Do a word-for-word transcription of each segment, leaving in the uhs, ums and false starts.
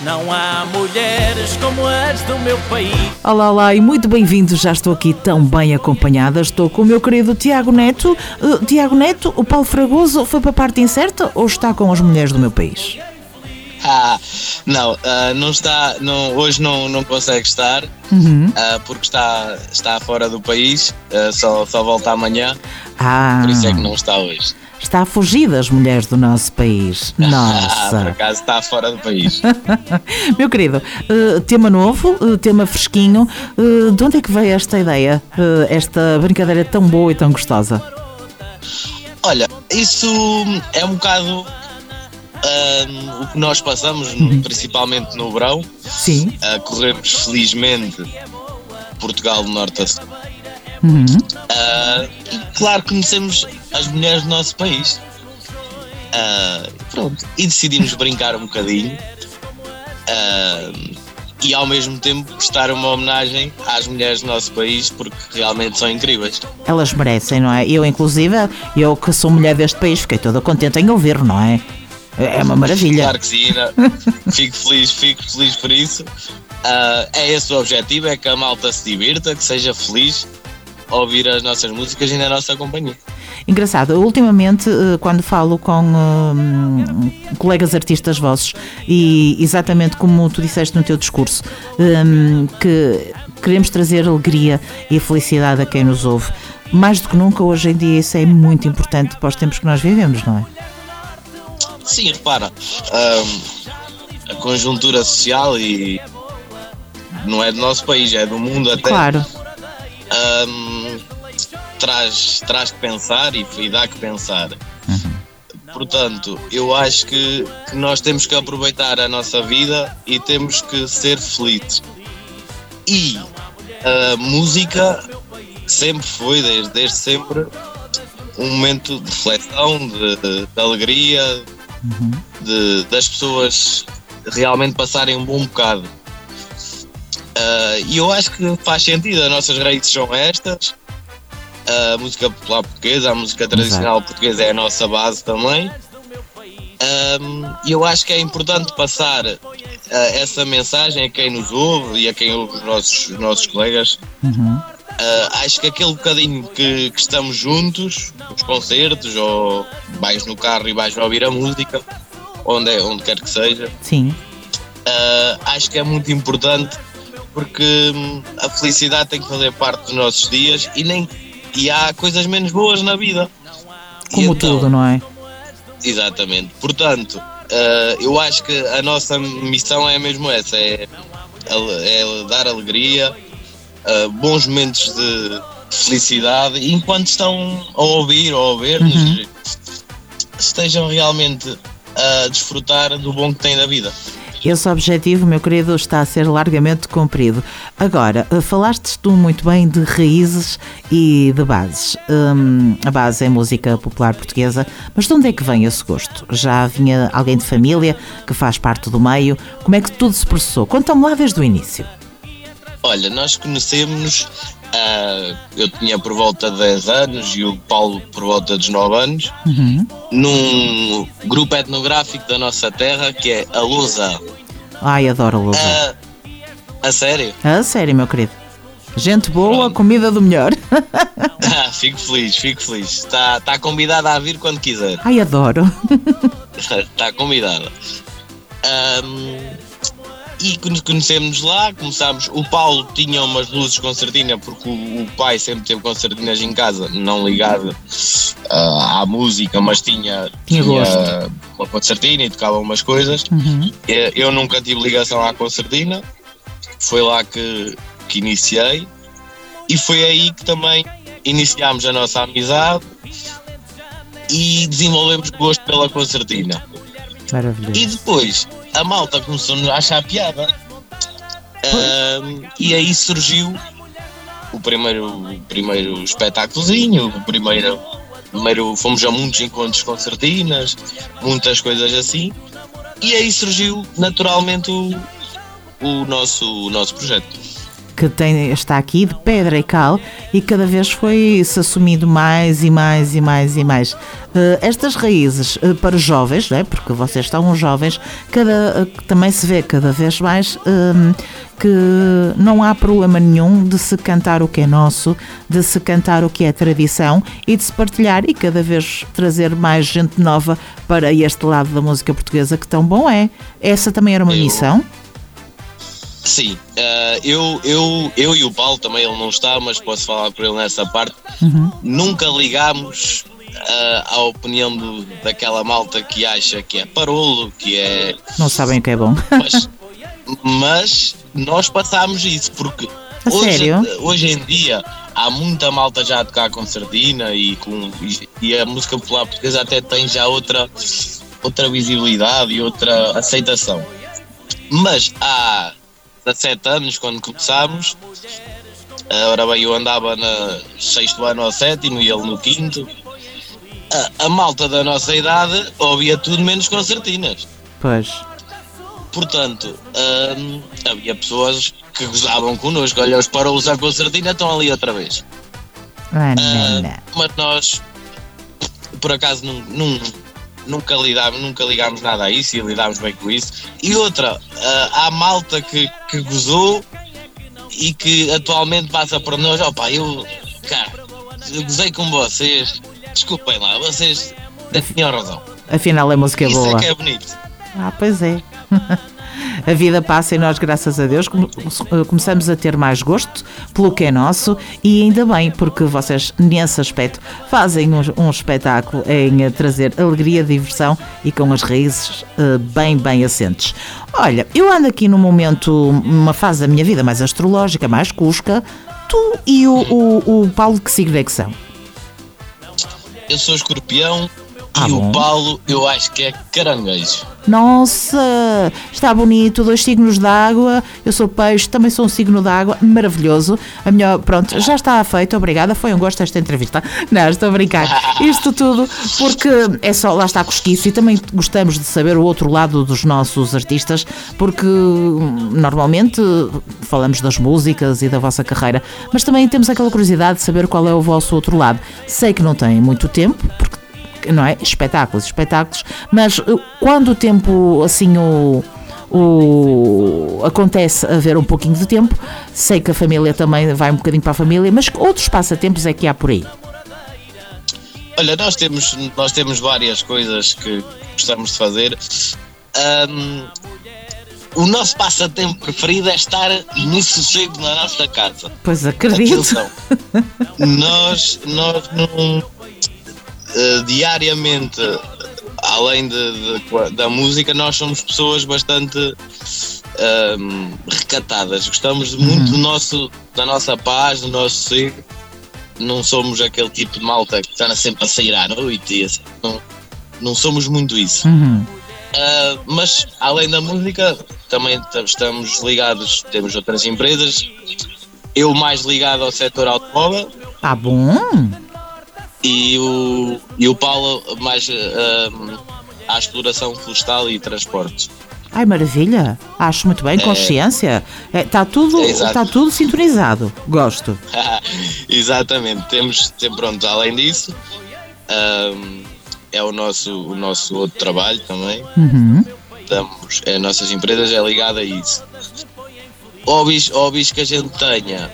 Não há mulheres como as do meu país. Olá, olá e muito bem-vindos. Já estou aqui tão bem acompanhada. Estou com o meu querido Tiago Neto. Uh, Tiago Neto, o Paulo Fragoso foi para a parte incerta ou está com as mulheres do meu país? Ah, não, uh, não está, não, hoje não, não consegue estar, Uhum. uh, porque está, está fora do país, uh, só, só volta amanhã, Ah, por isso é que não está hoje. está a fugir das mulheres do nosso país. Ah, por Nossa. acaso está fora do país. Meu querido, uh, tema novo, uh, tema fresquinho. Uh, de onde é que veio esta ideia? Uh, esta brincadeira tão boa e tão gostosa? Olha, isso é um bocado um, o que nós passamos, no- principalmente no verão. Sim. Uh, corremos felizmente Portugal do Norte a Sul. Uhum. Uh, e claro, conhecemos as mulheres do nosso país. Uh, pronto. E decidimos brincar um bocadinho. Uh, e ao mesmo tempo prestar uma homenagem às mulheres do nosso país, porque realmente são incríveis. Elas merecem, não é? Eu, inclusive, eu que sou mulher deste país, fiquei toda contente em ouvir, não é? É uma maravilha. Claro que sim, né? Fico feliz, fico feliz por isso. Uh, é esse o objetivo, é que a malta se divirta, que seja feliz a ouvir as nossas músicas e na nossa companhia. Engraçado, ultimamente, eh, quando falo com hum, colegas artistas vossos, e exatamente como tu disseste no teu discurso, hum, que queremos trazer alegria e felicidade a quem nos ouve, mais do que nunca hoje em dia isso é muito importante para os tempos que nós vivemos, não é? Sim, repara, ahm, a conjuntura social e não é do nosso país, é do mundo até, Claro. ahm, traz, traz que pensar e, e dá que pensar. Portanto, eu acho que, que nós temos que aproveitar a nossa vida e temos que ser felizes. E a música sempre foi, desde, desde sempre, um momento de reflexão, de, de- de alegria, de, das pessoas realmente passarem um bom bocado. Ah, e eu acho que faz sentido, as nossas raízes são estas, a música popular portuguesa, a música tradicional portuguesa é a nossa base também. Ahm, E eu acho que é importante passar ah, essa mensagem a quem nos ouve e a quem ouve os nossos, os nossos colegas. Ah, acho que aquele bocadinho que, que estamos juntos, nos concertos, ou vais no carro e vais ouvir a música, onde, é, onde quer que seja, Sim. ah, acho que é muito importante, porque hum, a felicidade tem que fazer parte dos nossos dias e, nem, e há coisas menos boas na vida. E Como então, tudo, não é? Exatamente. Portanto, ah, eu acho que a nossa missão é mesmo essa, é, é dar alegria, ah, bons momentos de felicidade, enquanto estão a ouvir ou a ver-nos, estejam realmente a desfrutar do bom que têm da vida. Esse objetivo, meu querido, está a ser largamente cumprido. Agora, eh, falaste tu muito bem de raízes e de bases. Hum, a base é música popular portuguesa, mas de onde é que vem esse gosto? Já vinha alguém de família que faz parte do meio? Como é que tudo se processou? Conta-me lá desde o início. Olha, nós conhecemos, ah, eu tinha por volta de dez anos e o Paulo por volta dos nove anos, num grupo etnográfico da nossa terra que é a Lousa. Ai, adoro a Lousa. Ah, a sério? A sério, meu querido. Gente boa, Pronto. comida do melhor. Ah, fico feliz, fico feliz. Está, está convidada a vir quando quiser. Ai, adoro. Está convidada. Ahm, e quando conhecemos lá, começámos. O Paulo tinha umas luzes concertina, porque o, o pai sempre teve concertinas em casa, não ligado ah, à música, mas tinha, Tinha gosto. uma concertina e tocava umas coisas. Eu, eu nunca tive ligação à concertina, foi lá que, que iniciei, e foi aí que também iniciámos a nossa amizade e desenvolvemos gosto pela concertina. E Maravilhoso. depois a malta começou-nos a achar piada. Ahm, e aí surgiu o primeiro, o primeiro espetáculozinho, o primeiro, primeiro fomos a muitos encontros concertinas, muitas coisas assim, e aí surgiu naturalmente o, o, nosso, o nosso projeto. Que que tem, está aqui de pedra e cal e cada vez foi-se assumindo mais e mais e mais e mais. Uh, estas raízes uh, para os jovens, não é? Porque vocês estão jovens, cada, uh, também se vê cada vez mais uh, que não há problema nenhum de se cantar o que é nosso, de se cantar o que é tradição e de se partilhar e cada vez trazer mais gente nova para este lado da música portuguesa que tão bom é. Essa também era uma Eu... missão? Sim, uh, eu, eu, eu e o Paulo, também ele não está, mas posso falar por ele nessa parte, Uhum. nunca ligámos uh, à opinião do, daquela malta que acha que é parolo, que é... Não sabem o que é bom. Mas, mas nós passámos isso, porque A hoje, sério? hoje em dia há muita malta já a tocar com sardina e, com, e, e a música popular portuguesa até tem já outra, outra visibilidade e outra aceitação. Mas há dezassete anos, quando começámos, ora bem, eu andava no sexto ano ou sétimo e ele no quinto, a, a malta da nossa idade ouvia tudo menos concertinas. Pois. Portanto, hum, havia pessoas que gozavam connosco. Olha, os parolos a concertina estão ali outra vez. Ah, Ah, não, não. mas nós, por acaso, nun- nun- nunca, lidámos, nunca ligámos nada a isso e lidámos bem com isso. E outra, ah, há malta que, que gozou e que atualmente passa por nós. Opa, eu, cara, eu gozei com vocês. Desculpem lá, vocês tinham razão. Afinal a música é Isso boa. é que é bonito. Ah, pois é. A vida passa e nós, graças a Deus, come- começamos a ter mais gosto pelo que é nosso e ainda bem, porque vocês, nesse aspecto, fazem um, um espetáculo em eh, trazer alegria, diversão e com as raízes eh, bem, bem assentes. Olha, eu ando aqui num momento, uma fase da minha vida mais astrológica, mais cusca. Tu e o, o, o Paulo, que signo é que são? Eu sou escorpião Ah, e bom. o Paulo eu acho que é caranguejo. Nossa, está bonito, dois signos de água, eu sou peixe, também sou um signo de água, maravilhoso. A melhor, pronto, já está feito, obrigada, foi um gosto esta entrevista. Não, estou a brincar. Isto tudo porque é só, lá está a cosquice e também gostamos de saber o outro lado dos nossos artistas, porque hum, normalmente falamos das músicas e da vossa carreira, mas também temos aquela curiosidade de saber qual é o vosso outro lado. Sei que não tem muito tempo, porque não é? Espetáculos, espetáculos, mas uh, quando o tempo assim o, o acontece haver um pouquinho de tempo, sei que a família também vai um bocadinho para a família, mas que outros passatempos é que há por aí? Olha, nós temos, nós temos várias coisas que gostamos de fazer. Ahm, o nosso passatempo preferido é estar no sossego na nossa casa. Pois acredito. Atenção, nós, nós não, eh, diariamente, além de, de- da música, nós somos pessoas bastante ahm, recatadas. Gostamos muito do nosso, da nossa paz, do nosso sossego. Não somos aquele tipo de malta que está sempre a sair à noite e assim. Não, não somos muito isso. Uhum. Ah, mas além da música também t- estamos ligados, temos outras empresas, eu mais ligado ao setor automóvel Ah, bom. e o, e o Paulo mais ah, à exploração florestal e transportes. Ai, maravilha. Acho muito bem, consciência. Está tudo, É, exato. está tudo sintonizado. Gosto. Exatamente, temos, tem- pronto, além disso ah, é o nosso, o nosso outro trabalho também. Uhum. Estamos, as nossas empresas é ligada a isso. Hobbies, hobbies que a gente tenha,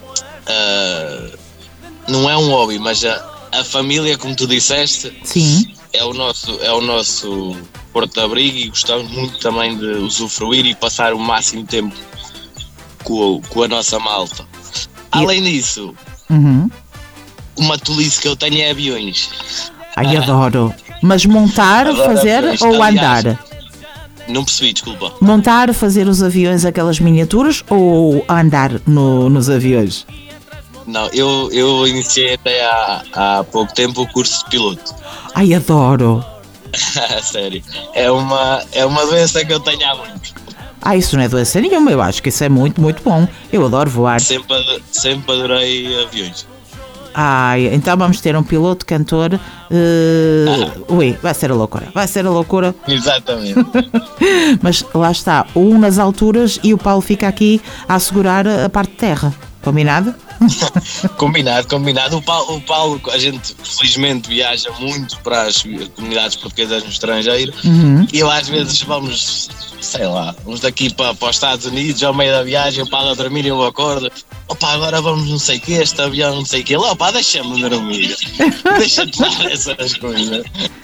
ah, não é um hobby, mas a, a família, como tu disseste, Sim. é o nosso, é o nosso porto de abrigo e gostamos muito também de usufruir e passar o máximo tempo com, com a nossa malta. Além disso, Uhum. uma tolice que eu tenho é aviões. Ai, adoro. Mas montar, Adoro fazer aviões. ou Aliás, andar? Não percebi, desculpa. Montar, fazer os aviões, aquelas miniaturas, ou andar no- nos aviões? Não, eu, eu iniciei até há, há pouco tempo o curso de piloto. Ai, adoro. Sério. É uma, é uma doença que eu tenho há muito. Ah, isso não é doença nenhuma, eu acho que isso é muito, muito bom. Eu adoro voar. Sempre, ado- sempre adorei aviões. Ai, então vamos ter um piloto cantor. Uh, ah. Ui, vai ser a loucura. Vai ser a loucura. Exatamente. Mas lá está, um nas alturas e o Paulo fica aqui a assegurar a parte de terra. Combinado? Combinado, combinado. O Paulo, o Paulo, a gente felizmente viaja muito para as comunidades portuguesas no estrangeiro, uhum. E eu às vezes vamos, sei lá, vamos daqui para, para os Estados Unidos, ao meio da viagem, o Paulo a dormir e eu acordo. Opa, agora vamos não sei o que, este avião não sei o que. Lá, opa, deixa-me dormir. Deixa-te dar essas coisas.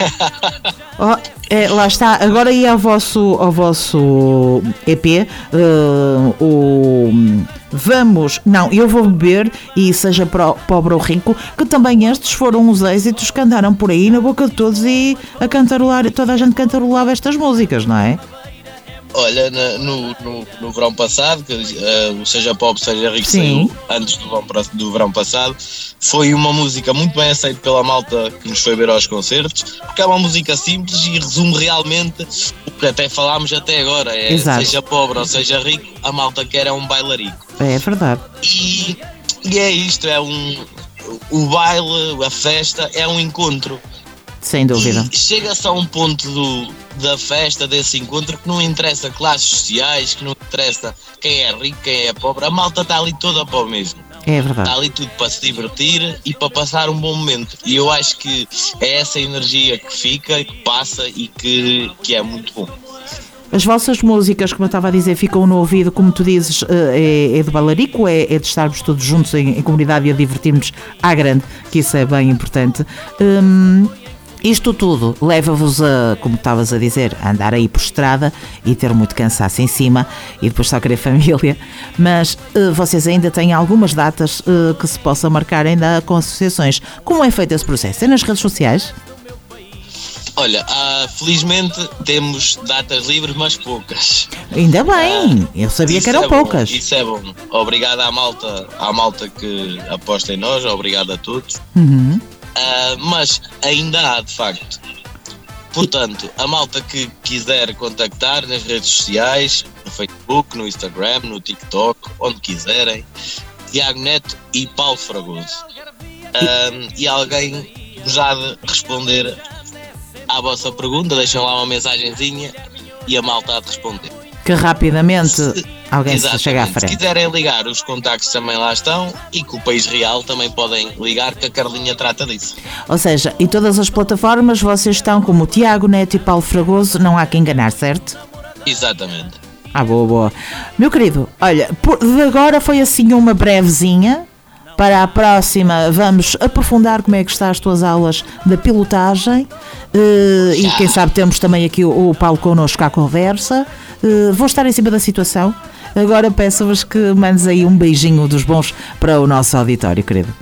Oh, é, lá está, agora ia ao vosso, ao vosso E P, uh, o Vamos, não, eu vou beber e seja pro, pobre ou rico, que também estes foram os êxitos que andaram por aí na boca de todos e a cantarolar, toda a gente cantarolava estas músicas, não é? Olha, no, no, no verão passado, que uh, Seja Pobre, Seja Rico saiu antes do verão, do verão passado, foi uma música muito bem aceita pela malta que nos foi ver aos concertos, porque é uma música simples e resume realmente o que até falámos até agora, é Exato. Seja pobre ou seja rico, a malta quer é um bailarico. É verdade. E, e é isto, é um, o baile, a festa, é um encontro. Sem dúvida. E chega-se a um ponto do, da festa, desse encontro, que não interessa classes sociais, que não interessa quem é rico, quem é pobre, a malta está ali toda para o mesmo. É verdade. Está ali tudo para se divertir e para passar um bom momento. E eu acho que é essa energia que fica, que passa e que, que é muito bom. As vossas músicas, como eu estava a dizer, ficam no ouvido, como tu dizes, é, é de bailarico, é, é de estarmos todos juntos em, em comunidade e a divertirmos à grande, que isso é bem importante. Hum, Isto tudo leva-vos a, como estavas a dizer, a andar aí por estrada e ter muito cansaço em cima e depois só querer família, mas uh, vocês ainda têm algumas datas uh, que se possa marcar ainda com associações. Como é feito esse processo? É nas redes sociais? Olha, uh, felizmente temos datas livres, mas poucas. Ainda bem, uh, eu sabia que eram é poucas. Bom, isso é bom. Obrigado à malta, à malta que aposta em nós, obrigado a todos. Uhum. Uh, mas ainda há, de facto. Portanto, a malta que quiser contactar nas redes sociais, no Facebook, no Instagram, no TikTok, onde quiserem, Tiago Neto e Paulo Fragoso. Uh, e alguém já de responder à vossa pergunta, deixam lá uma mensagenzinha e a malta há de responder. Que rapidamente se, alguém se chega à frente. Se quiserem ligar, os contactos também lá estão e com o País Real também podem ligar, que a Carlinha trata disso. Ou seja, em todas as plataformas vocês estão como Tiago Neto e Paulo Fragoso, não há que enganar, certo? Exatamente. Ah, boa, boa. Meu querido, olha, por, de agora foi assim uma brevezinha. Para a próxima vamos aprofundar como é que estão as tuas aulas da pilotagem uh, e quem sabe temos também aqui o, o Paulo connosco à conversa. Uh, vou estar em cima da situação. Agora peço-vos que mandes aí um beijinho dos bons para o nosso auditório, querido.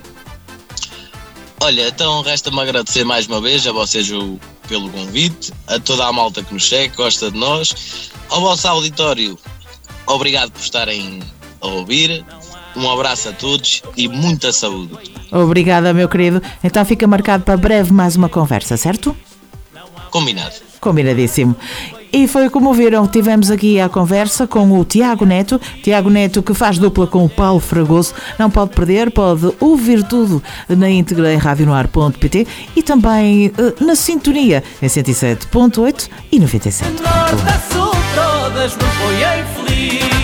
Olha, então resta-me agradecer mais uma vez a vocês o, pelo convite, a toda a malta que nos segue, gosta de nós, ao vosso auditório, obrigado por estarem a ouvir. Um abraço a todos e muita saúde. Obrigada, meu querido. Então fica marcado para breve mais uma conversa, certo? Combinado. Combinadíssimo. E foi como viram, tivemos aqui a conversa com o Tiago Neto. Tiago Neto, que faz dupla com o Paulo Fragoso. Não pode perder, pode ouvir tudo na íntegra em radio noar ponto pt e também uh, na sintonia em cento e sete ponto oito e noventa e sete ponto um. Norte a sul, todas me foi infeliz.